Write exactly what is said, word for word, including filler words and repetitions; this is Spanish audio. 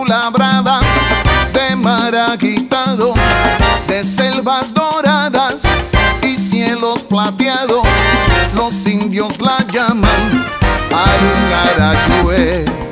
labrada de mar agitado, de selvas doradas y cielos plateados. Los indios la llaman Arungarayue.